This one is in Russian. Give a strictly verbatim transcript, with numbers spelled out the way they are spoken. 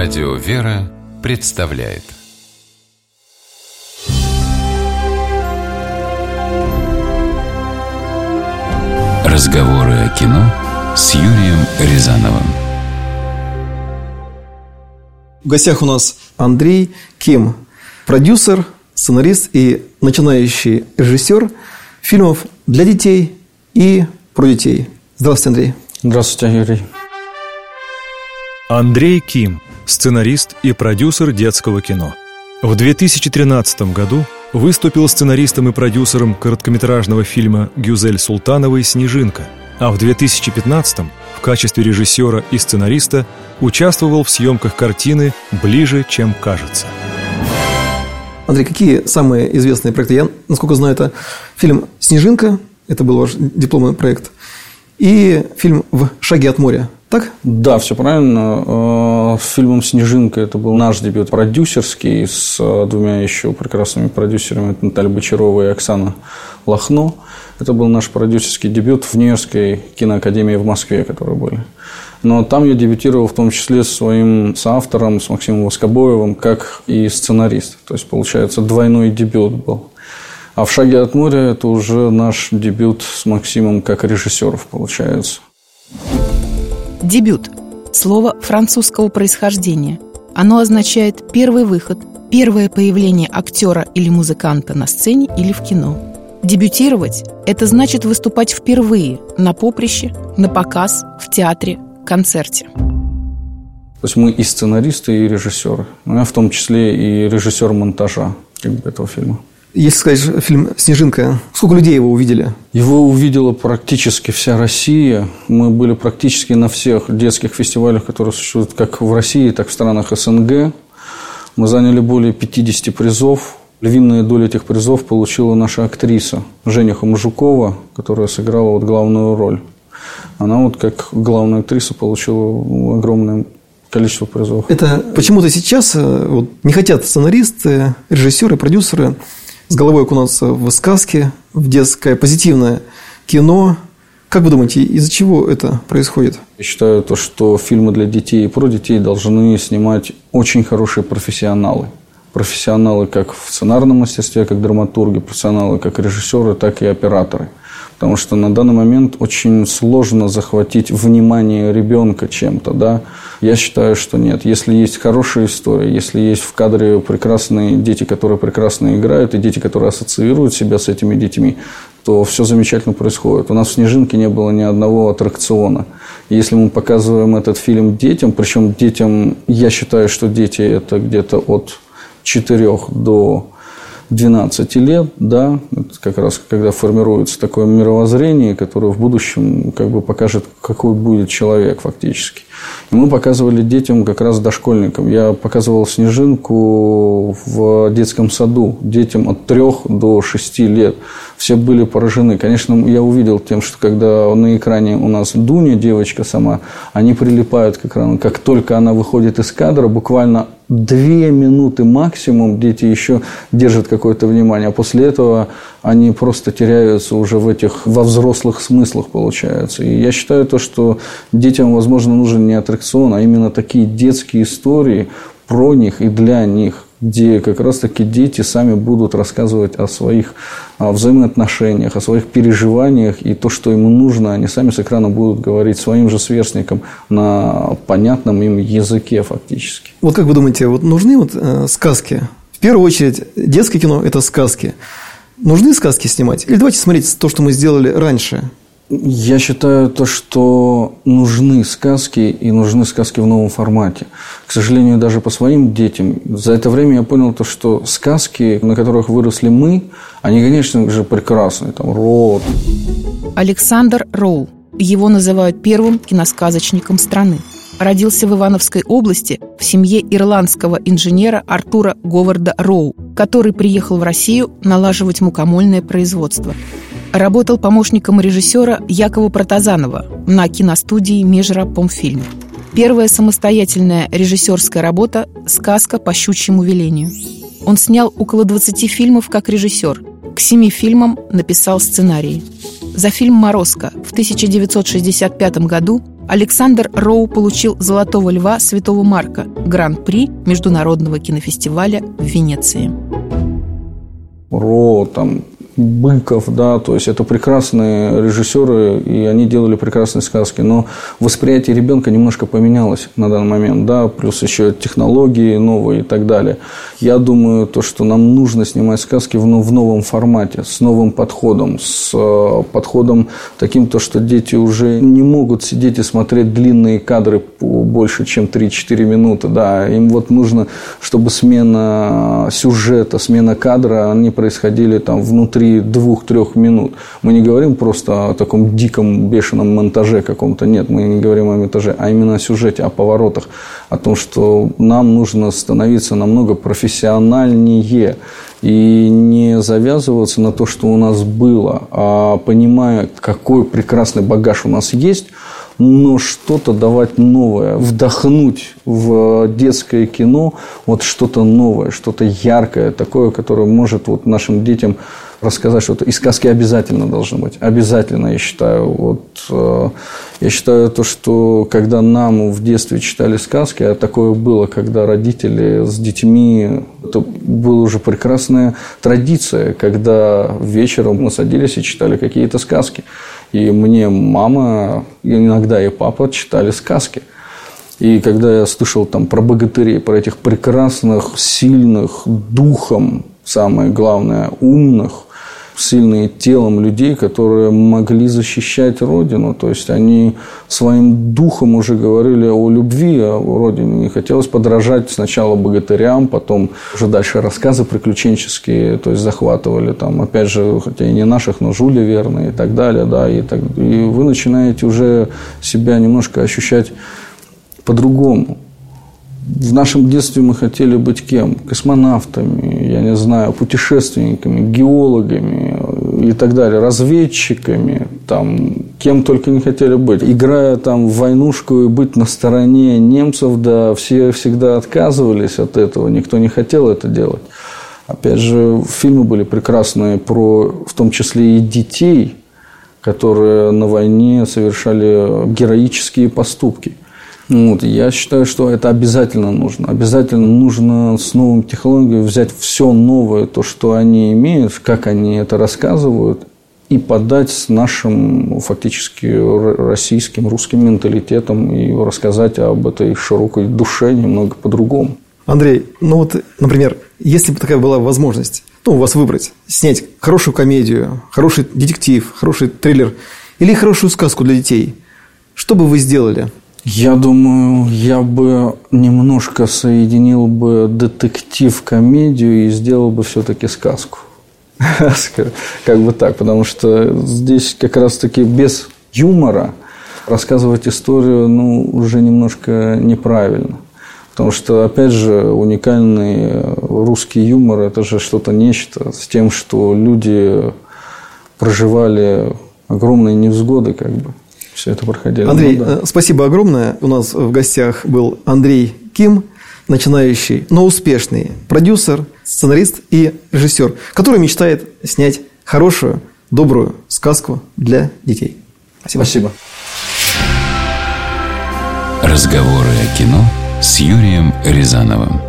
Радио «Вера» представляет разговоры о кино с Юрием Рязановым. В гостях у нас Андрей Ким, продюсер, сценарист и начинающий режиссер фильмов для детей и про детей. Здравствуйте, Андрей. Здравствуйте, Юрий. Андрей Ким, сценарист и продюсер детского кино. В две тысячи тринадцатом году выступил сценаристом и продюсером короткометражного фильма Гюзель Султановой «Снежинка», а в две тысячи пятнадцатом в качестве режиссера и сценариста участвовал в съемках картины «Ближе, чем кажется». Андрей, какие самые известные проекты? Я, насколько знаю, это фильм «Снежинка», это был ваш дипломный проект, и фильм «В шаге от моря». Так? Да, все правильно. С фильмом «Снежинка» это был наш дебют продюсерский с двумя еще прекрасными продюсерами, это Наталья Бочарова и Оксана Лохно. Это был наш продюсерский дебют в Нью-Йоркской киноакадемии в Москве, которые были. Но там я дебютировал в том числе с своим соавтором, с Максимом Воскобоевым, как и сценарист. То есть, получается, двойной дебют был. А «В шаге от моря» это уже наш дебют с Максимом как режиссеров, получается. Дебют – слово французского происхождения. Оно означает первый выход, первое появление актера или музыканта на сцене или в кино. Дебютировать – это значит выступать впервые на поприще, на показ, в театре, концерте. То есть мы и сценаристы, и режиссеры. Ну, я в том числе и режиссер монтажа как бы, этого фильма. Если сказать фильм «Снежинка», сколько людей его увидели? Его увидела практически вся Россия. Мы были практически на всех детских фестивалях, которые существуют как в России, так и в странах СНГ. Мы заняли более пятьдесят призов. Львиная доля этих призов получила наша актриса Женя Хомжукова, которая сыграла вот главную роль. Она вот как главная актриса получила огромное количество призов. Это почему-то сейчас вот, не хотят сценаристы, режиссеры, продюсеры с головой окунаться в сказки, в детское позитивное кино. Как вы думаете, из-за чего это происходит? Я считаю, то, что фильмы для детей и про детей должны снимать очень хорошие профессионалы. Профессионалы как в сценарном мастерстве, как драматурги, профессионалы как режиссеры, так и операторы. Потому что на данный момент очень сложно захватить внимание ребенка чем-то, да. Я считаю, что нет. Если есть хорошая история, если есть в кадре прекрасные дети, которые прекрасно играют, и дети, которые ассоциируют себя с этими детьми, то все замечательно происходит. У нас в «Снежинке» не было ни одного аттракциона. И если мы показываем этот фильм детям, причем детям, я считаю, что дети – это где-то от четырёх до двенадцати лет, да, это как раз когда формируется такое мировоззрение, которое в будущем как бы покажет, какой будет человек фактически. И мы показывали детям, как раз дошкольникам. Я показывал «Снежинку» в детском саду детям от трёх до шести лет. Все были поражены. Конечно, я увидел тем, что когда на экране у нас Дуня, девочка сама, они прилипают к экрану. Как только она выходит из кадра, буквально две минуты максимум дети еще держат какое-то внимание, а после этого они просто теряются уже в этих, во взрослых смыслах, получается. И я считаю то, что детям, возможно, нужен не аттракцион, а именно такие детские истории про них и для них, где как раз-таки дети сами будут рассказывать о своих о взаимоотношениях, о своих переживаниях, и то, что им нужно, они сами с экрана будут говорить своим же сверстникам на понятном им языке фактически. Вот как вы думаете, вот нужны вот э, сказки? В первую очередь, детское кино – это сказки. Нужны сказки снимать? Или давайте смотреть то, что мы сделали раньше? Я считаю то, что нужны сказки, и нужны сказки в новом формате. К сожалению, даже по своим детям. За это время я понял то, что сказки, на которых выросли мы, они, конечно же, прекрасны. Там Роуд. Александр Роу. Его называют первым киносказочником страны. Родился в Ивановской области в семье ирландского инженера Артура Говарда Роу, который приехал в Россию налаживать мукомольное производство. Работал помощником режиссера Якова Протазанова на киностудии «Межрапомфильм». Первая самостоятельная режиссерская работа – «Сказка по щучьему велению». Он снял около двадцати фильмов как режиссер. К семи фильмам написал сценарии. За фильм «Морозко» в тысяча девятьсот шестьдесят пятом году Александр Роу получил «Золотого льва» Святого Марка, гран-при Международного кинофестиваля в Венеции. Роу, там, Быков, да, то есть это прекрасные режиссеры, и они делали прекрасные сказки, но восприятие ребенка немножко поменялось на данный момент, да, плюс еще технологии новые и так далее. Я думаю, то, что нам нужно снимать сказки в, в новом формате, с новым подходом, с э, подходом таким, то, что дети уже не могут сидеть и смотреть длинные кадры по больше, чем три-четыре минуты, да, им вот нужно, чтобы смена сюжета, смена кадра, они происходили там внутри двух-трех минут. Мы не говорим просто о таком диком, бешеном монтаже каком-то. Нет, мы не говорим о монтаже, а именно о сюжете, о поворотах. О том, что нам нужно становиться намного профессиональнее и не завязываться на то, что у нас было, а понимая, какой прекрасный багаж у нас есть, но что-то давать новое, вдохнуть в детское кино вот что-то новое, что-то яркое, такое, которое может вот нашим детям рассказать что-то. И сказки обязательно должны быть. Обязательно, я считаю. Вот, э, я считаю, то, что когда нам в детстве читали сказки, а такое было, когда родители с детьми, это была уже прекрасная традиция, когда вечером мы садились и читали какие-то сказки. И мне мама, иногда и папа читали сказки. И когда я слышал там про богатырей, про этих прекрасных, сильных, духом, самое главное, умных, сильные телом людей, которые могли защищать Родину. То есть, они своим духом уже говорили о любви, о Родине. И хотелось подражать сначала богатырям, потом уже дальше рассказы приключенческие, то есть, захватывали там, опять же, хотя и не наших, но Жюля Верна и так далее. Да, и, так, и вы начинаете уже себя немножко ощущать по-другому. В нашем детстве мы хотели быть кем? Космонавтами, я не знаю, путешественниками, геологами и так далее, разведчиками, там, кем только не хотели быть. Играя там в войнушку и быть на стороне немцев, да, все всегда отказывались от этого, никто не хотел это делать. Опять же, фильмы были прекрасные про, в том числе и детей, которые на войне совершали героические поступки. Вот, я считаю, что это обязательно нужно. Обязательно нужно с новыми технологиями взять все новое, то, что они имеют, как они это рассказывают, и подать с нашим фактически российским, русским менталитетом и рассказать об этой широкой душе немного по-другому. Андрей, ну вот, например, если бы такая была возможность, ну, у вас выбрать, снять хорошую комедию, хороший детектив, хороший триллер или хорошую сказку для детей, что бы вы сделали? Я думаю, я бы немножко соединил бы детектив-комедию и сделал бы все-таки сказку. Как бы так, потому что здесь как раз-таки без юмора рассказывать историю, ну, уже немножко неправильно. Потому что, опять же, уникальный русский юмор – это же что-то нечто с тем, что люди проживали огромные невзгоды, как бы. Все это проходило. Андрей, ну, да. спасибо огромное. У нас в гостях был Андрей Ким, начинающий, но успешный продюсер, сценарист и режиссер, который мечтает снять хорошую, добрую сказку для детей. Спасибо. Спасибо. Разговоры о кино с Юрием Рязановым.